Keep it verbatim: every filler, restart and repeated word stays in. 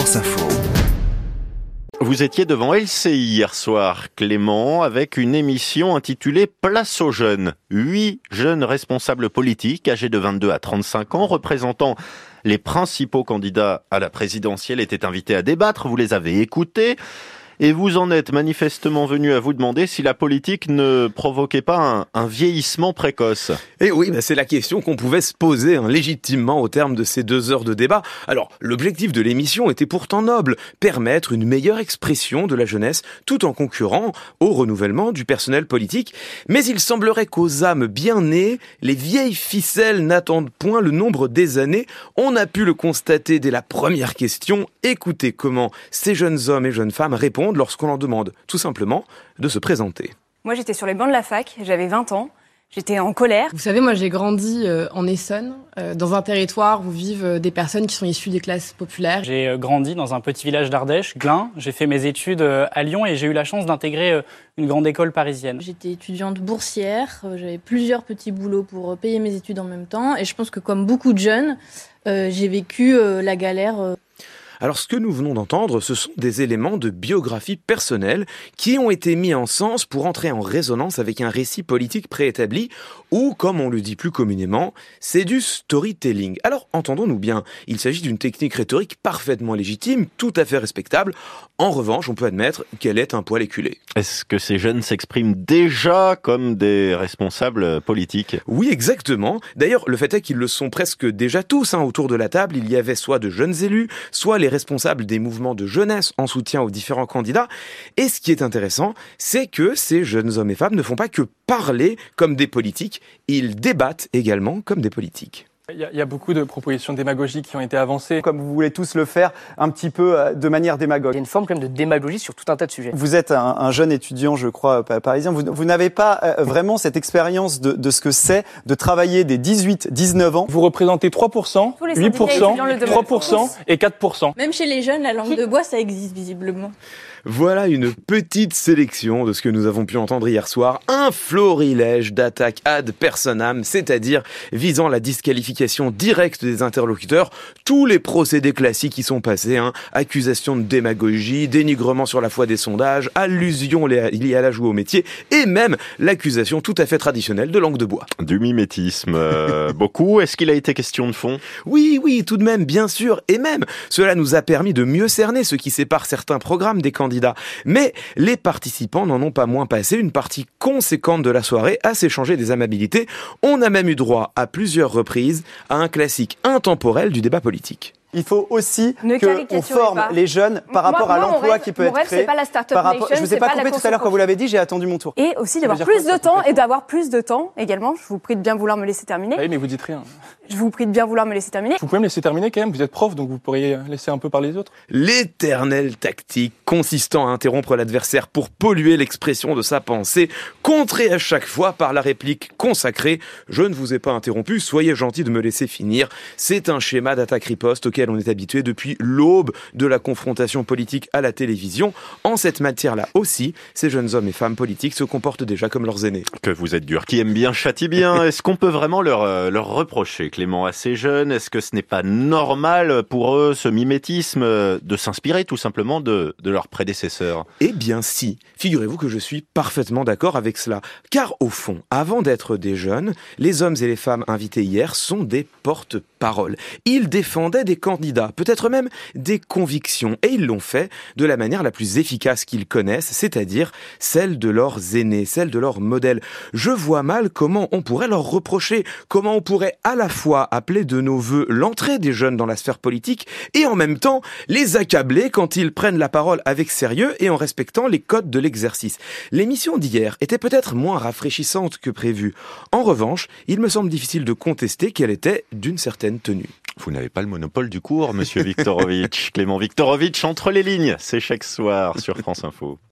France Info. Vous étiez devant L C I hier soir, Clément, avec une émission intitulée « Place aux jeunes ». Huit jeunes responsables politiques âgés de vingt-deux à trente-cinq ans, représentant les principaux candidats à la présidentielle, étaient invités à débattre. Vous les avez écoutés. Et vous en êtes manifestement venu à vous demander si la politique ne provoquait pas un, un vieillissement précoce. Et oui, bah c'est la question qu'on pouvait se poser hein, légitimement au terme de ces deux heures de débat. Alors, l'objectif de l'émission était pourtant noble, permettre une meilleure expression de la jeunesse tout en concurrent au renouvellement du personnel politique. Mais il semblerait qu'aux âmes bien nées, les vieilles ficelles n'attendent point le nombre des années. On a pu le constater dès la première question. Écoutez comment ces jeunes hommes et jeunes femmes répondent lorsqu'on leur demande tout simplement de se présenter. Moi, j'étais sur les bancs de la fac, j'avais vingt ans, j'étais en colère. Vous savez, moi, j'ai grandi euh, en Essonne, euh, dans un territoire où vivent euh, des personnes qui sont issues des classes populaires. J'ai euh, grandi dans un petit village d'Ardèche, Glun. J'ai fait mes études euh, à Lyon et j'ai eu la chance d'intégrer euh, une grande école parisienne. J'étais étudiante boursière, euh, j'avais plusieurs petits boulots pour euh, payer mes études en même temps. Et je pense que comme beaucoup de jeunes, euh, j'ai vécu euh, la galère. Euh, Alors ce que nous venons d'entendre, ce sont des éléments de biographie personnelle qui ont été mis en sens pour entrer en résonance avec un récit politique préétabli ou, comme on le dit plus communément, c'est du storytelling. Alors entendons-nous bien, il s'agit d'une technique rhétorique parfaitement légitime, tout à fait respectable. En revanche, on peut admettre qu'elle est un poil éculée. Est-ce que ces jeunes s'expriment déjà comme des responsables politiques ? Oui, exactement. D'ailleurs, le fait est qu'ils le sont presque déjà tous. Hein. Autour de la table, il y avait soit de jeunes élus, soit les responsables des mouvements de jeunesse en soutien aux différents candidats. Et ce qui est intéressant, c'est que ces jeunes hommes et femmes ne font pas que parler comme des politiques, ils débattent également comme des politiques. Il y, a, il y a beaucoup de propositions démagogiques qui ont été avancées. Comme vous voulez tous le faire un petit peu de manière démagogue. Il y a une forme quand même de démagogie sur tout un tas de sujets. Vous êtes un, un jeune étudiant, je crois, parisien. Vous, vous n'avez pas euh, vraiment cette expérience de, de ce que c'est de travailler des dix-huit dix-neuf ans. Vous représentez trois pour cent, huit pour cent, trois pour cent et quatre pour cent. Même chez les jeunes, la langue de bois, ça existe visiblement. Voilà une petite sélection de ce que nous avons pu entendre hier soir. Un florilège d'attaques ad personam, c'est-à-dire visant la disqualification directe des interlocuteurs. Tous les procédés classiques y sont passés, hein. Accusations de démagogie, dénigrement sur la foi des sondages, allusions liées à l'âge ou au métier, et même l'accusation tout à fait traditionnelle de langue de bois. Du mimétisme, euh, beaucoup. Est-ce qu'il a été question de fond ? Oui, oui, tout de même, bien sûr. Et même, cela nous a permis de mieux cerner ce qui sépare certains programmes des candidats. Mais les participants n'en ont pas moins passé une partie conséquente de la soirée à s'échanger des amabilités. On a même eu droit à plusieurs reprises à un classique intemporel du débat politique. Il faut aussi qu'on forme pas. les jeunes par rapport moi, à moi, l'emploi rêve, qui peut mon être rêve, créé. C'est pas la Startup Par Nation, rapport, je vous ai c'est pas pas coupé la tout à l'heure quand vous l'avez dit, j'ai attendu mon tour. Et aussi d'avoir plus de temps et d'avoir plus de temps également. Je vous prie de bien vouloir me laisser terminer. Oui, mais vous dites rien. Je vous prie de bien vouloir me laisser terminer. Vous pouvez me laisser terminer quand même, vous êtes prof, donc vous pourriez laisser un peu parler les autres. L'éternelle tactique consistant à interrompre l'adversaire pour polluer l'expression de sa pensée, contrée à chaque fois par la réplique consacrée « Je ne vous ai pas interrompu, soyez gentil de me laisser finir ». C'est un schéma d'attaque-riposte auquel on est habitué depuis l'aube de la confrontation politique à la télévision. En cette matière-là aussi, ces jeunes hommes et femmes politiques se comportent déjà comme leurs aînés. Que vous êtes dur. Qui aime bien châtie bien. Est-ce qu'on peut vraiment leur, euh, leur reprocher, Clément, à ces jeunes ? Est-ce que ce n'est pas normal pour eux, ce mimétisme, euh, de s'inspirer tout simplement de, de leurs prédécesseurs ? Eh bien si, figurez-vous que je suis parfaitement d'accord avec cela. Car au fond, avant d'être des jeunes, les hommes et les femmes invités hier sont des porte-parole. Ils défendaient des candidats, peut-être même des convictions, et ils l'ont fait de la manière la plus efficace qu'ils connaissent, c'est-à-dire celle de leurs aînés, celle de leurs modèles. Je vois mal comment on pourrait leur reprocher, comment on pourrait à la fois appeler de nos vœux l'entrée des jeunes dans la sphère politique et en même temps les accabler quand ils prennent la parole avec sérieux et en respectant les codes de l'exercice. L'émission d'hier était peut-être moins rafraîchissante que prévu. En revanche, il me semble difficile de contester qu'elle était d'une certaine tenue. Vous n'avez pas le monopole du cours, monsieur Viktorovitch. Clément Viktorovitch, entre les lignes, c'est chaque soir sur France Info.